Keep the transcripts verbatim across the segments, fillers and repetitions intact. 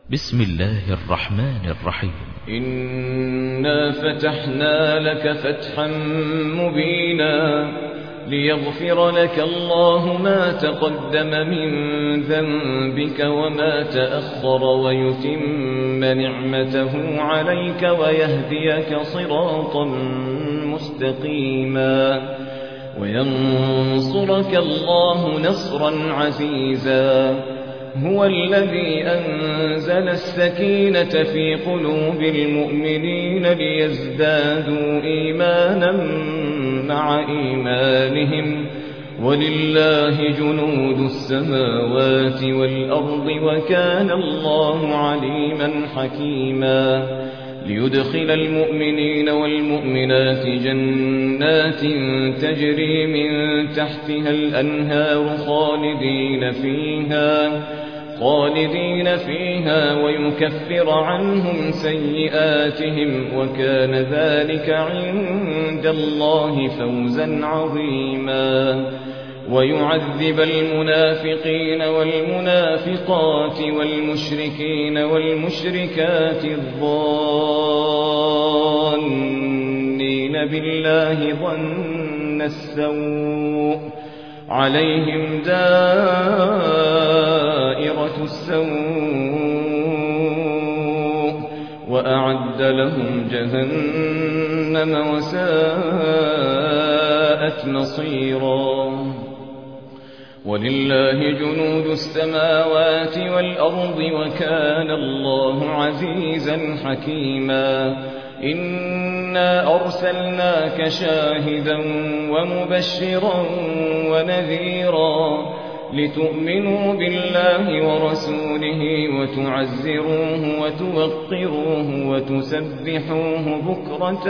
بسم الله الرحمن الرحيم. إنا فتحنا لك فتحا مبينا ليغفر لك الله ما تقدم من ذنبك وما تأخر ويتم نعمته عليك ويهديك صراطا مستقيما وينصرك الله نصرا عزيزا. هو الذي أنزل السكينة في قلوب المؤمنين ليزدادوا إيمانا مع إيمانهم ولله جنود السماوات والأرض وكان الله عليما حكيما. ليدخل المؤمنين والمؤمنات جنات تجري من تحتها الأنهار خالدين فيها خالدين فيها ويكفر عنهم سيئاتهم وكان ذلك عند الله فوزا عظيما. ويعذب المنافقين والمنافقات والمشركين والمشركات الظانين بالله ظن السوء عليهم دائرة السوء وأعد لهم جهنم وساءت مصيرا. ولله جنود السماوات والأرض وكان الله عزيزا حكيما. إنا أرسلناك شاهدا ومبشرا ونذيرا لتؤمنوا بالله ورسوله وتعزروه وتوقروه وتسبحوه بكرة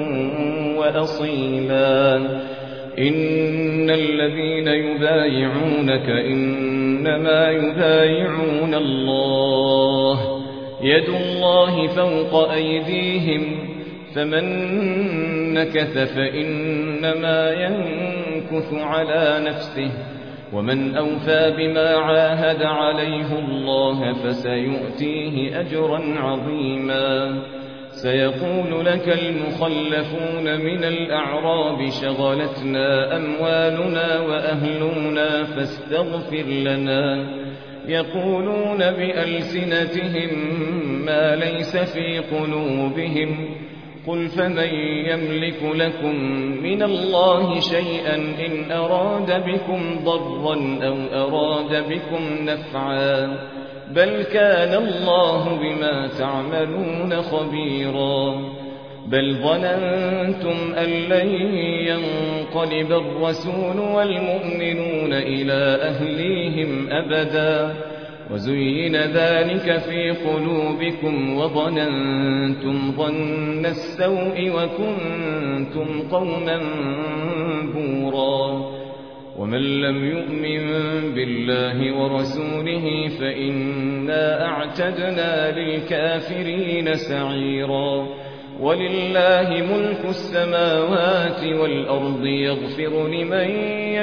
وأصيلا. إن الذين يبايعونك إنما يبايعون الله يد الله فوق أيديهم فمن نكث فإنما ينكث على نفسه ومن أوفى بما عاهد عليه الله فسيؤتيه أجرا عظيما. سيقول لك المخلفون من الأعراب شغلتنا أموالنا وأهلنا فاستغفر لنا يقولون بألسنتهم ما ليس في قلوبهم قل فمن يملك لكم من الله شيئا إن أراد بكم ضرا أو أراد بكم نفعا بل كان الله بما تعملون خبيرا. بل ظننتم أن لن ينقلب الرسول والمؤمنون إلى أهليهم أبدا وزين ذلك في قلوبكم وظننتم ظن السوء وكنتم قوما بورا. ومن لم يؤمن بالله ورسوله فإنا أعتدنا للكافرين سعيرا. ولله ملك السماوات والأرض يغفر لمن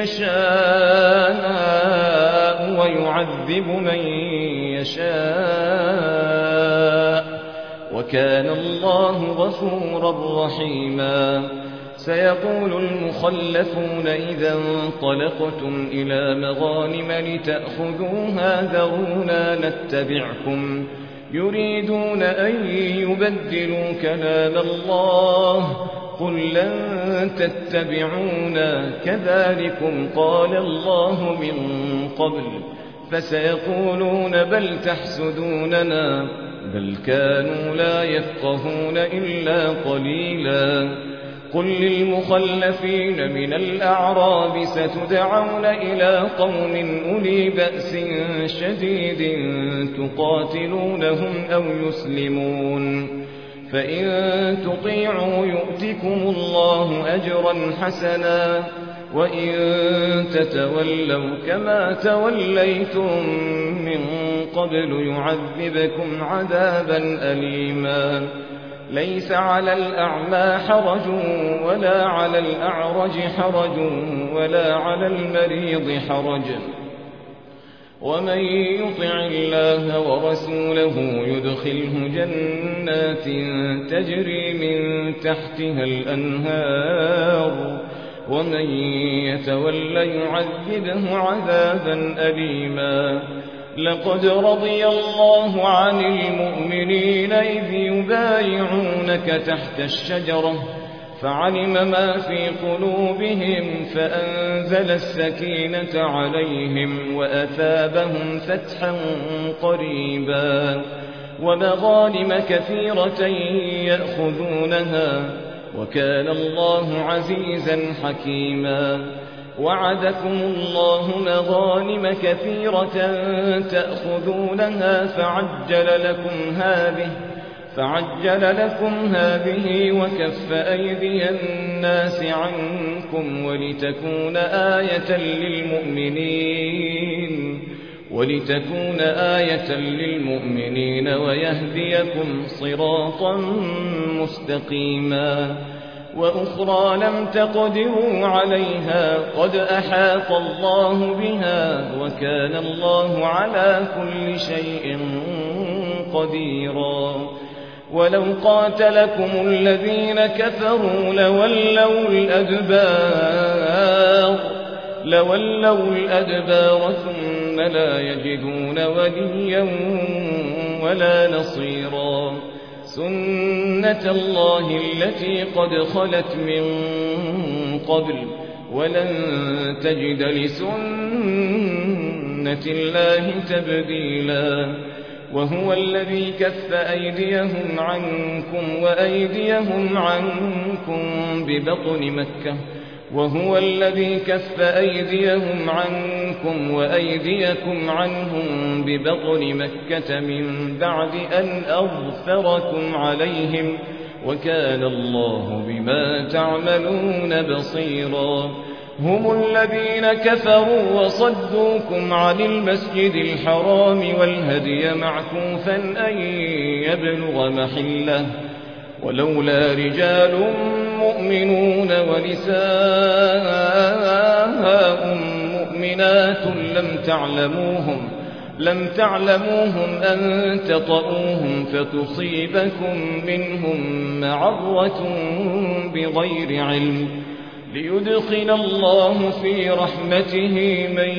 يشاء ويعذب من يشاء وكان الله غفورا رحيما. سيقول المخلفون إذا انطلقتم إلى مغانم لتأخذوها ذرونا نتبعكم يريدون أن يبدلوا كلام الله قل لن تتبعونا كذلكم قال الله من قبل فسيقولون بل تحسدوننا بل كانوا لا يفقهون إلا قليلا. قل للمخلفين من الأعراب ستدعون إلى قوم أولي بأس شديد تقاتلونهم أو يسلمون فإن تطيعوا يؤتكم الله أجرا حسنا وإن تتولوا كما توليتم من قبل يعذبكم عذابا أليما. ليس على الأعمى حرج ولا على الأعرج حرج ولا على المريض حرج ومن يطع الله ورسوله يدخله جنات تجري من تحتها الأنهار ومن يتولى يعذبه عذابا أليما. لقد رضي الله عن المؤمنين إذ يبايعونك تحت الشجرة فعلم ما في قلوبهم فأنزل السكينة عليهم وأثابهم فتحا قريبا ومغانم كثيرة يأخذونها وكان الله عزيزا حكيما. وعدكم الله مغانم كثيرة تأخذونها فعجل لكم هذه فعجل لكم هذه وكف أيدي الناس عنكم ولتكون آية للمؤمنين ولتكون آية للمؤمنين ويهديكم صراطا مستقيما. وأخرى لم تقدروا عليها قد أحاط الله بها وكان الله على كل شيء قديرا. ولو قاتلكم الذين كفروا لولوا الأدبار لولوا الأدبار ثم لا يجدون وليا ولا نصيرا. سنة الله التي قد خلت من قبل ولن تجد لسنة الله تبديلا. وهو الذي كف أيديهم عنكم وأيديهم عنكم ببطن مكة وهو الذي كف أيديهم عنكم وأيديكم عنهم ببطن مكة من بعد أن أظفركم عليهم وكان الله بما تعملون بصيرا. هم الذين كفروا وصدوكم عن المسجد الحرام والهدي معكوفا أن يبلغ محله ولولا رجال مؤمنون ونساء مؤمنات لم تعلموهم لم تعلموهم أن تطؤوهم فتصيبكم منهم معرة بغير علم ليدخل الله في رحمته من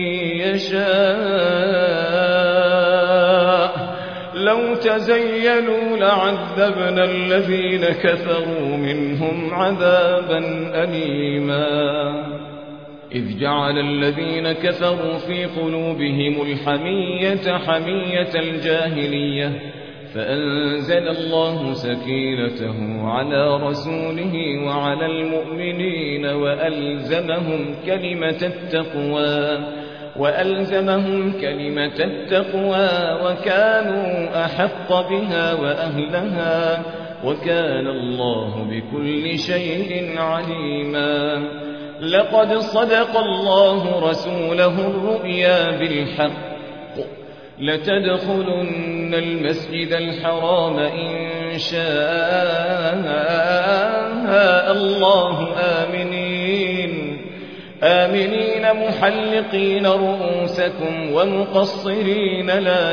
يشاء. لو تزيلوا لعذبنا الذين كفروا منهم عذابا أليما. إذ جعل الذين كفروا في قلوبهم الحمية حمية الجاهلية فأنزل الله سكينته على رسوله وعلى المؤمنين وألزمهم كلمة التقوى وألزمهم كلمة التقوى وكانوا أحق بها وأهلها وكان الله بكل شيء عليما. لقد صدق الله رسوله الرؤيا بالحق لتدخلن المسجد الحرام إن شاء الله آمنين آمنين محلقين رؤوسكم ومقصرين لا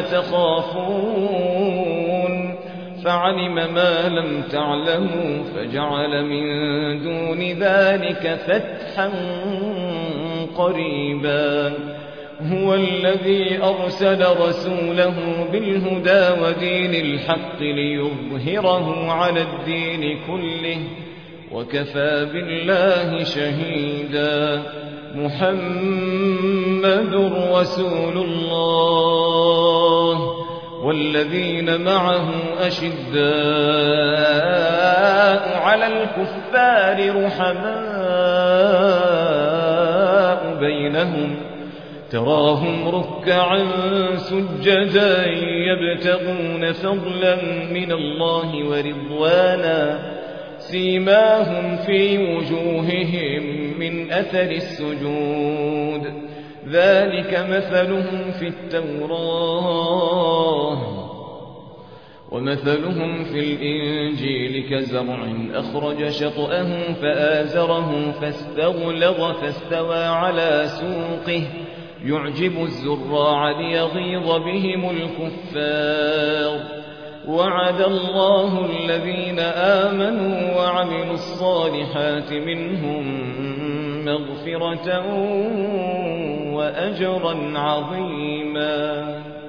تخافون فعلم ما لم تعلموا فجعل من دون ذلك فتحا قريبا. هو الذي أرسل رسوله بالهدى ودين الحق ليظهره على الدين كله وكفى بالله شهيدا. محمد رسول الله والذين معه أشداء على الكفار رحماء بينهم تراهم ركعا سجدا يبتغون فضلا من الله ورضوانا سيماهم في وجوههم من أثر السجود ذلك مثلهم في التوراة ومثلهم في الإنجيل كزرع أخرج شطأه فآزره فاستغلظ فاستوى على سوقه يعجب الزراع ليغيظ بهم الكفار وعد الله الذين آمنوا وعملوا الصالحات منهم مغفرة وأجرا عظيما.